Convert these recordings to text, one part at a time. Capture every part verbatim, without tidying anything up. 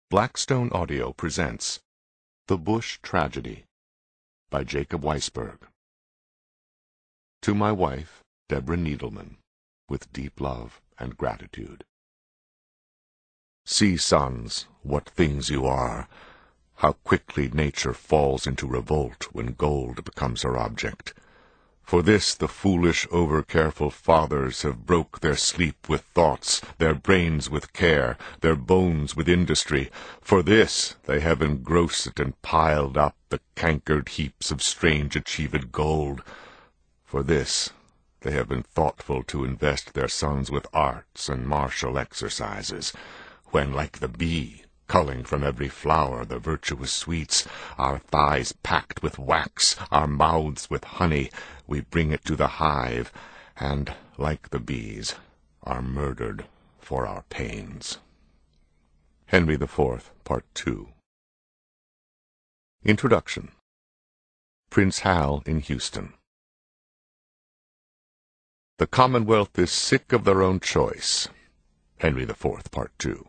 Blackstone Audio presents The Bush Tragedy by Jacob Weisberg. To my wife, Deborah Needleman, with deep love and gratitude. See, sons, what things you are, how quickly nature falls into revolt when gold becomes her object. For this the foolish, over-careful fathers have broke their sleep with thoughts, their brains with care, their bones with industry. For this they have engrossed and piled up the cankered heaps of strange achieved gold. For this they have been thoughtful to invest their sons with arts and martial exercises, when, like the bee, culling from every flower the virtuous sweets, our thighs packed with wax, our mouths with honey, we bring it to the hive, and, like the bees, are murdered for our pains. Henry the Fourth, Part Two. Introduction. Prince Hal in Houston. The Commonwealth is sick of their own choice. Henry the Fourth, Part Two.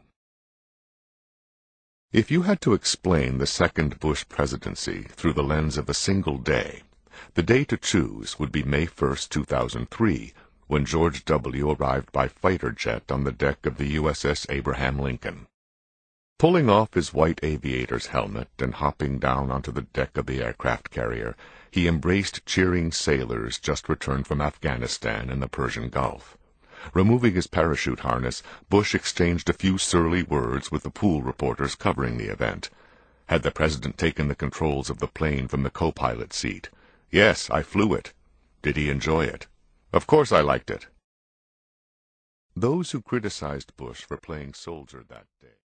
If you had to explain the second Bush presidency through the lens of a single day, the day to choose would be May first, two thousand three, when George W. arrived by fighter jet on the deck of the U S S Abraham Lincoln. Pulling off his white aviator's helmet and hopping down onto the deck of the aircraft carrier, he embraced cheering sailors just returned from Afghanistan and the Persian Gulf. Removing his parachute harness, Bush exchanged a few surly words with the pool reporters covering the event. Had the president taken the controls of the plane from the co-pilot seat? Yes, I flew it. Did he enjoy it? Of course I liked it. Those who criticized Bush for playing soldier that day